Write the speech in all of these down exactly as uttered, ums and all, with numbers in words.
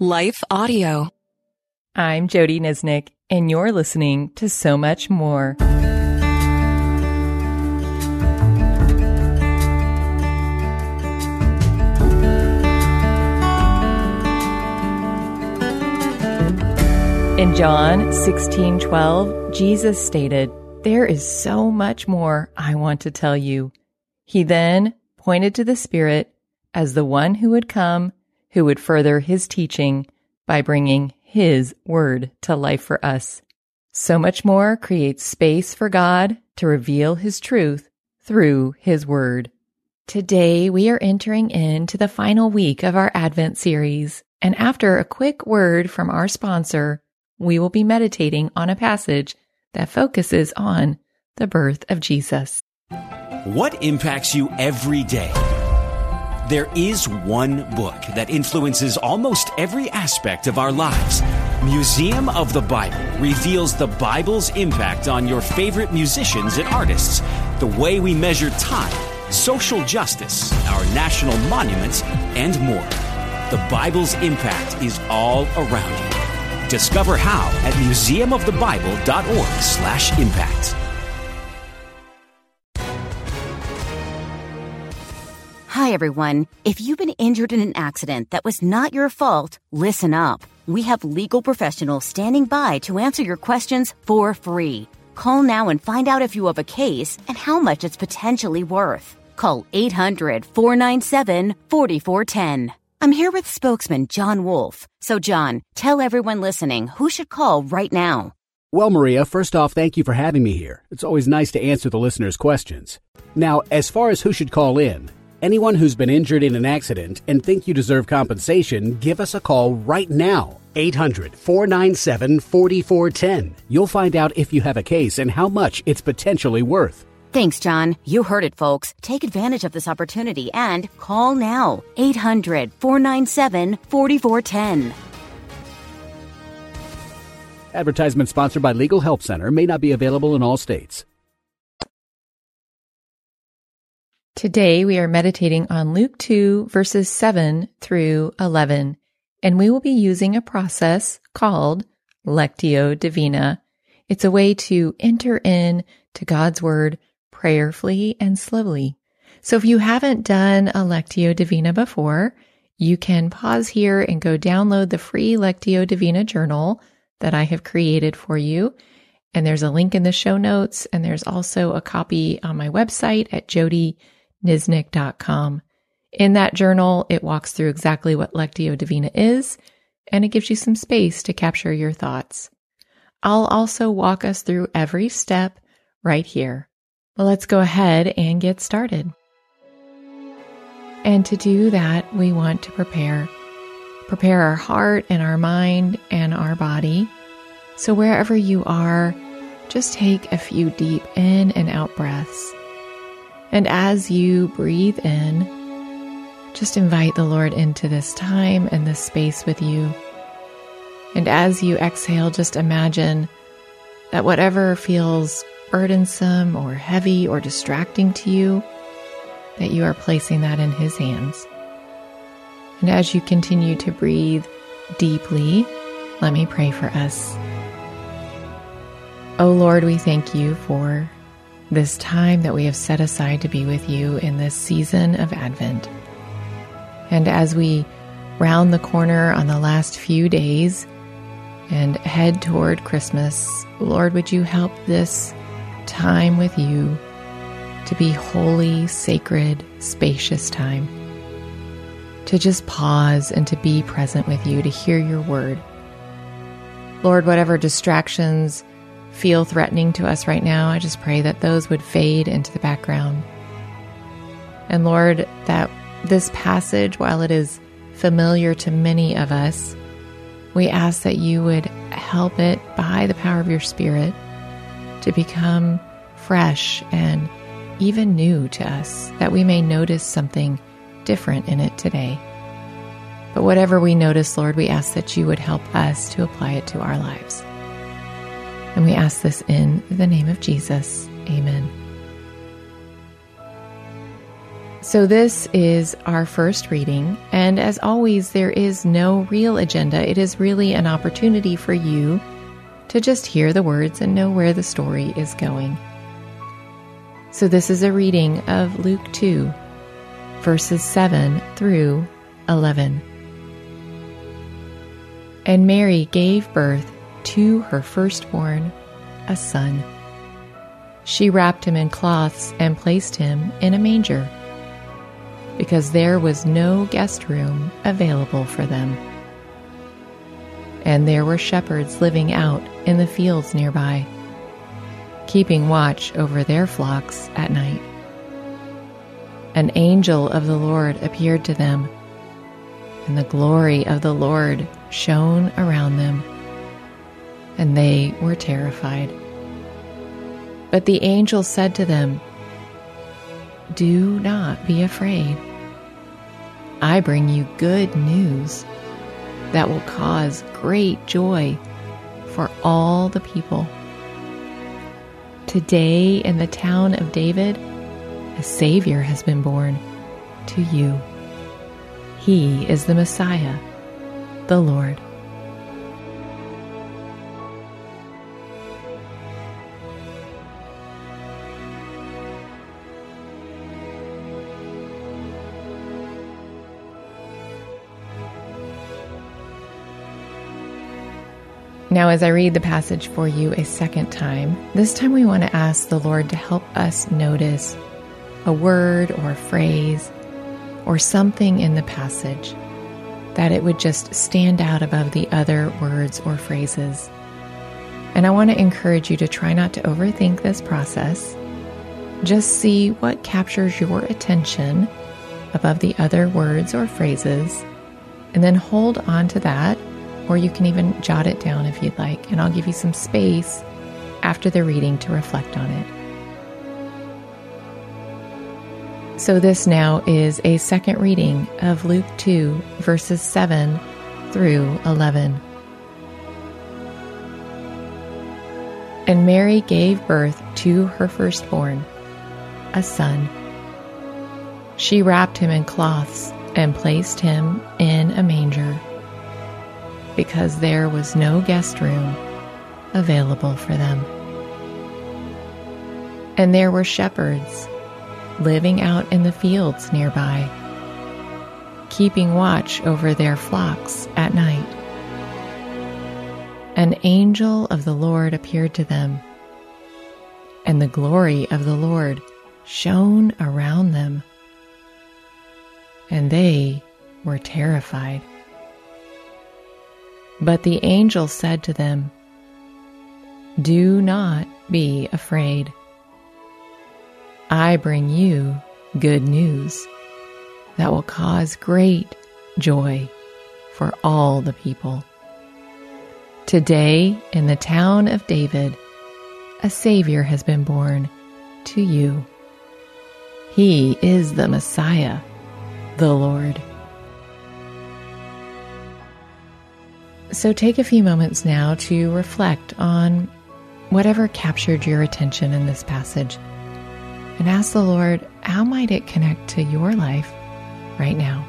Life Audio. I'm Jody Nisnik, and you're listening to So Much More. In John sixteen twelve, Jesus stated, "There is so much more I want to tell you." He then pointed to the Spirit as the one who would come, who would further his teaching by bringing his word to life for us. So Much More creates space for God to reveal his truth through his word. Today, we are entering into the final week of our Advent series, and after a quick word from our sponsor, we will be meditating on a passage that focuses on the birth of Jesus. What impacts you every day? There is one book that influences almost every aspect of our lives. Museum of the Bible reveals the Bible's impact on your favorite musicians and artists, the way we measure time, social justice, our national monuments, and more. The Bible's impact is all around you. Discover how at museum of the bible dot org slash impact. Hi, everyone. If you've been injured in an accident that was not your fault, listen up. We have legal professionals standing by to answer your questions for free. Call now and find out if you have a case and how much it's potentially worth. Call eight hundred, four nine seven, four four one zero. I'm here with spokesman John Wolf. So, John, tell everyone listening who should call right now. Well, Maria, first off, thank you for having me here. It's always nice to answer the listeners' questions. Now, as far as who should call in, anyone who's been injured in an accident and think you deserve compensation, give us a call right now. eight hundred, four nine seven, four four one zero. You'll find out if you have a case and how much it's potentially worth. Thanks, John. You heard it, folks. Take advantage of this opportunity and call now. eight hundred, four nine seven, four four one zero. Advertisement sponsored by Legal Help Center. May not be available in all states. Today, we are meditating on Luke two, verses seven through eleven, and we will be using a process called Lectio Divina. It's a way to enter in to God's Word prayerfully and slowly. So if you haven't done a Lectio Divina before, you can pause here and go download the free Lectio Divina journal that I have created for you. And there's a link in the show notes, and there's also a copy on my website at jody nisnik dot com. In that journal, it walks through exactly what Lectio Divina is, and it gives you some space to capture your thoughts. I'll also walk us through every step right here. Well, let's go ahead and get started. And to do that, we want to prepare. Prepare our heart and our mind and our body. So wherever you are, just take a few deep in and out breaths. And as you breathe in, just invite the Lord into this time and this space with you. And as you exhale, just imagine that whatever feels burdensome or heavy or distracting to you, that you are placing that in His hands. And as you continue to breathe deeply, let me pray for us. Oh Lord, we thank you for this time that we have set aside to be with you in this season of Advent. And as we round the corner on the last few days and head toward Christmas, Lord, would you help this time with you to be holy, sacred, spacious time, to just pause and to be present with you, to hear your word. Lord, whatever distractions feel threatening to us right now, I just pray that those would fade into the background. And Lord, that this passage, while it is familiar to many of us, we ask that you would help it by the power of your Spirit to become fresh and even new to us, that we may notice something different in it today. But whatever we notice, Lord, we ask that you would help us to apply it to our lives. And we ask this in the name of Jesus. Amen. So this is our first reading, and as always, there is no real agenda. It is really an opportunity for you to just hear the words and know where the story is going. So this is a reading of Luke two, verses seven through eleven. And Mary gave birth to her firstborn, a son. She wrapped him in cloths and placed him in a manger, because there was no guest room available for them. And there were shepherds living out in the fields nearby, keeping watch over their flocks at night. An angel of the Lord appeared to them, and the glory of the Lord shone around them, and they were terrified. But the angel said to them, "Do not be afraid. I bring you good news that will cause great joy for all the people. Today in the town of David, a Savior has been born to you. He is the Messiah, the Lord." Now, as I read the passage for you a second time, this time we want to ask the Lord to help us notice a word or a phrase or something in the passage, that it would just stand out above the other words or phrases. And I want to encourage you to try not to overthink this process. Just see what captures your attention above the other words or phrases, and then hold on to that. Or you can even jot it down if you'd like, and I'll give you some space after the reading to reflect on it. So this now is a second reading of Luke two, verses seven through eleven. And Mary gave birth to her firstborn, a son. She wrapped him in cloths and placed him in a manger, because there was no guest room available for them. And there were shepherds living out in the fields nearby, keeping watch over their flocks at night. An angel of the Lord appeared to them, and the glory of the Lord shone around them, and they were terrified. But the angel said to them, "Do not be afraid. I bring you good news that will cause great joy for all the people. Today in the town of David, a Savior has been born to you. He is the Messiah, the Lord." So take a few moments now to reflect on whatever captured your attention in this passage, and ask the Lord, how might it connect to your life right now?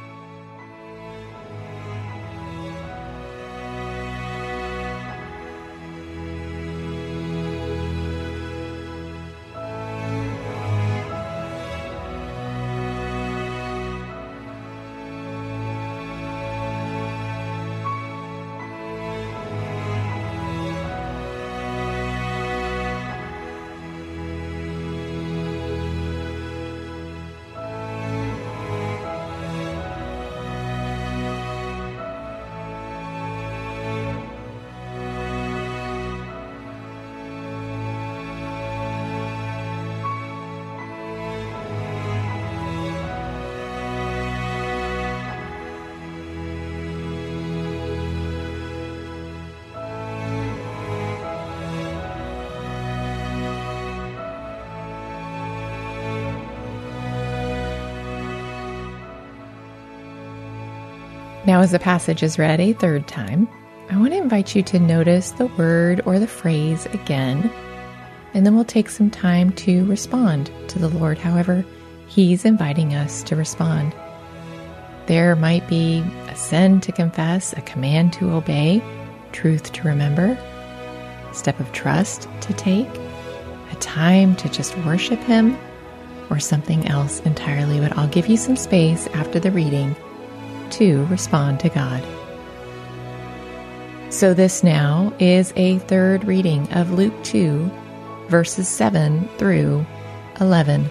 Now, as the passage is read a third time, I want to invite you to notice the word or the phrase again, and then we'll take some time to respond to the Lord however He's inviting us to respond. There might be a sin to confess, a command to obey, truth to remember, a step of trust to take, a time to just worship Him, or something else entirely. But I'll give you some space after the reading to respond to God. So this now is a third reading of Luke two, verses seven through eleven.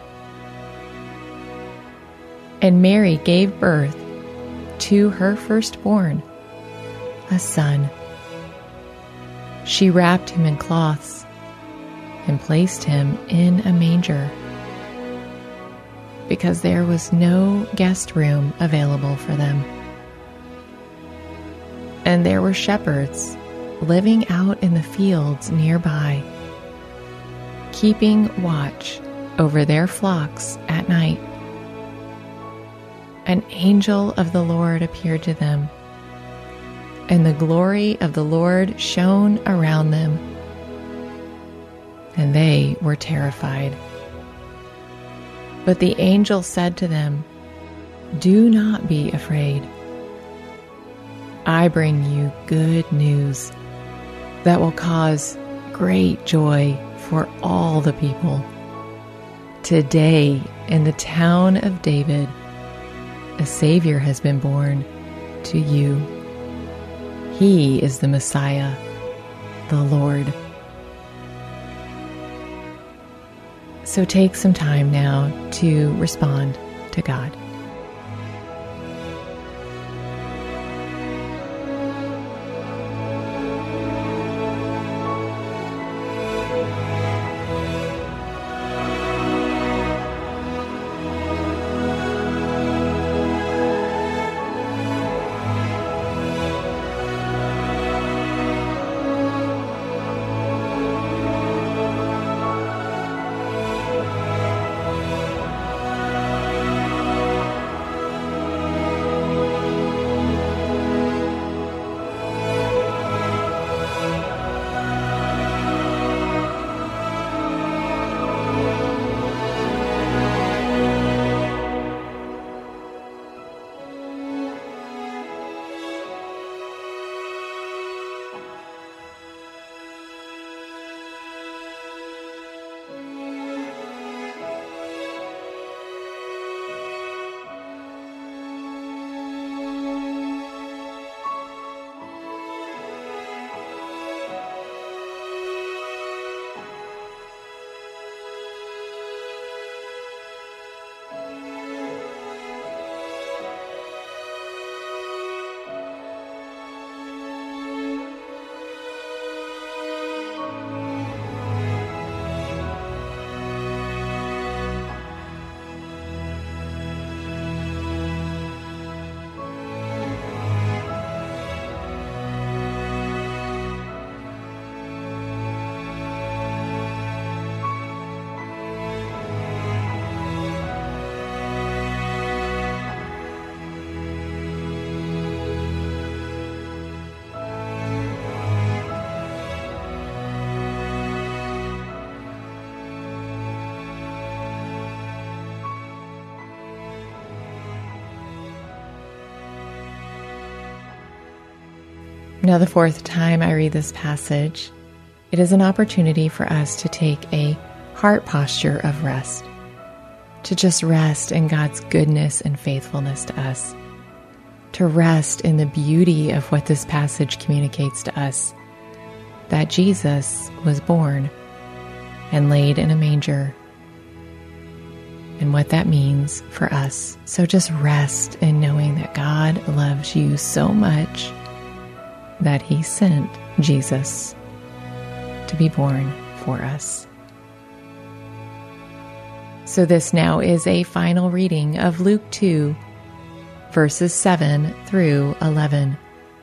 And Mary gave birth to her firstborn, a son. She wrapped him in cloths and placed him in a manger, because there was no guest room available for them. And there were shepherds living out in the fields nearby, keeping watch over their flocks at night. An angel of the Lord appeared to them, and the glory of the Lord shone around them, and they were terrified. But the angel said to them, "Do not be afraid. I bring you good news that will cause great joy for all the people. Today, in the town of David, a Savior has been born to you. He is the Messiah, the Lord." So take some time now to respond to God. Now, the fourth time I read this passage, it is an opportunity for us to take a heart posture of rest, to just rest in God's goodness and faithfulness to us, to rest in the beauty of what this passage communicates to us, that Jesus was born and laid in a manger, and what that means for us. So just rest in knowing that God loves you so much that He sent Jesus to be born for us. So this now is a final reading of Luke two, verses seven through eleven.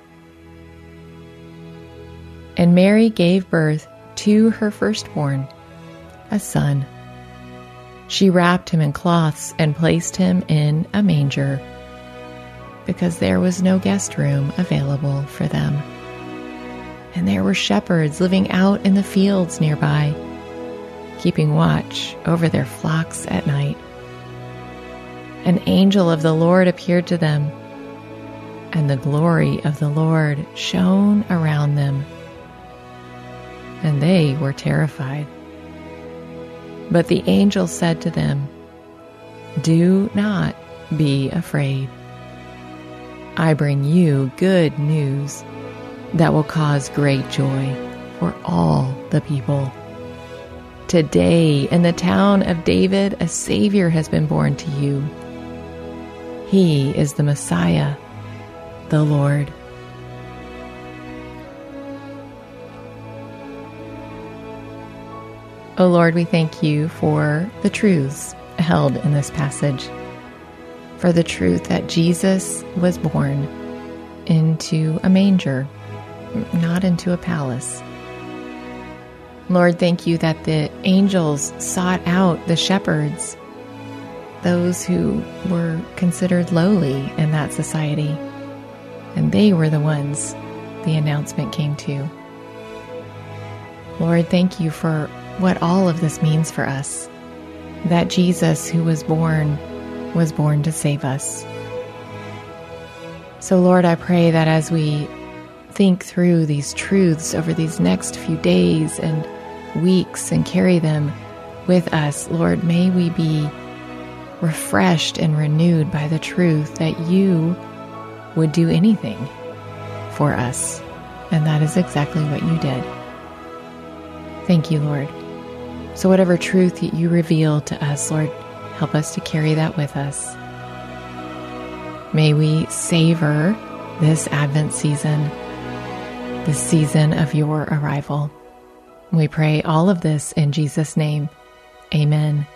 And Mary gave birth to her firstborn, a son. She wrapped him in cloths and placed him in a manger, because there was no guest room available for them. And there were shepherds living out in the fields nearby, keeping watch over their flocks at night. an angel of the Lord appeared to them, and the glory of the Lord shone around them, and they were terrified. But the angel said to them, "Do not be afraid. I bring you good news that will cause great joy for all the people. Today, in the town of David, a Savior has been born to you. He is the Messiah, the Lord." O Lord, we thank you for the truths held in this passage, for the truth that Jesus was born into a manger, not into a palace. Lord, thank you that the angels sought out the shepherds, those who were considered lowly in that society, and they were the ones the announcement came to. Lord, thank you for what all of this means for us, that Jesus who was born was born to save us. So Lord, I pray that as we think through these truths over these next few days and weeks and carry them with us, Lord, may we be refreshed and renewed by the truth that you would do anything for us. And that is exactly what you did. Thank you, Lord. So whatever truth that you reveal to us, Lord, help us to carry that with us. May we savor this Advent season, this season of your arrival. We pray all of this in Jesus' name. Amen.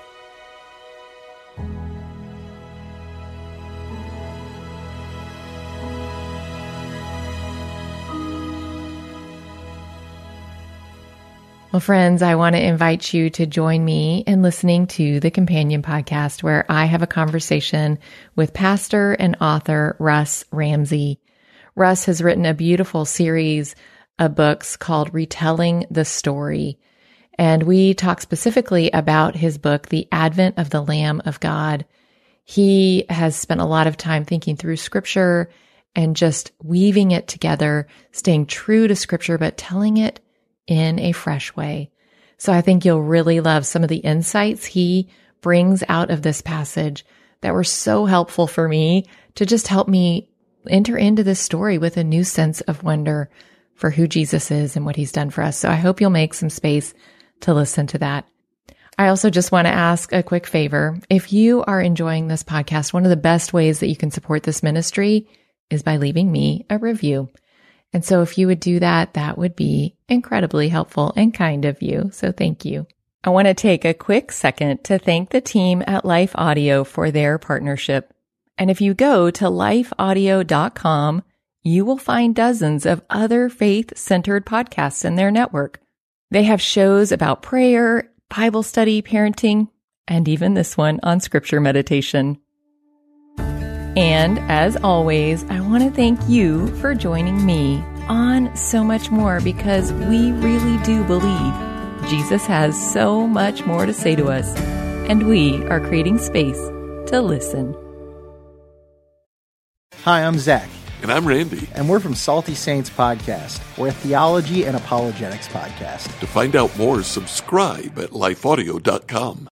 Well, friends, I want to invite you to join me in listening to the Companion Podcast, where I have a conversation with pastor and author Russ Ramsey. Russ has written a beautiful series of books called Retelling the Story, and we talk specifically about his book, The Advent of the Lamb of God. He has spent a lot of time thinking through Scripture and just weaving it together, staying true to Scripture, but telling it in a fresh way. So I think you'll really love some of the insights he brings out of this passage that were so helpful for me to just help me enter into this story with a new sense of wonder for who Jesus is and what he's done for us. So I hope you'll make some space to listen to that. I also just want to ask a quick favor. If you are enjoying this podcast, one of the best ways that you can support this ministry is by leaving me a review. And so if you would do that, that would be incredibly helpful and kind of you. So thank you. I want to take a quick second to thank the team at Life Audio for their partnership. And if you go to life audio dot com, you will find dozens of other faith-centered podcasts in their network. They have shows about prayer, Bible study, parenting, and even this one on scripture meditation. And as always, I want to thank you for joining me on So Much More, because we really do believe Jesus has so much more to say to us, and we are creating space to listen. Hi, I'm Zach. And I'm Randy. And we're from Salty Saints Podcast. We're a theology and apologetics podcast. To find out more, subscribe at life audio dot com.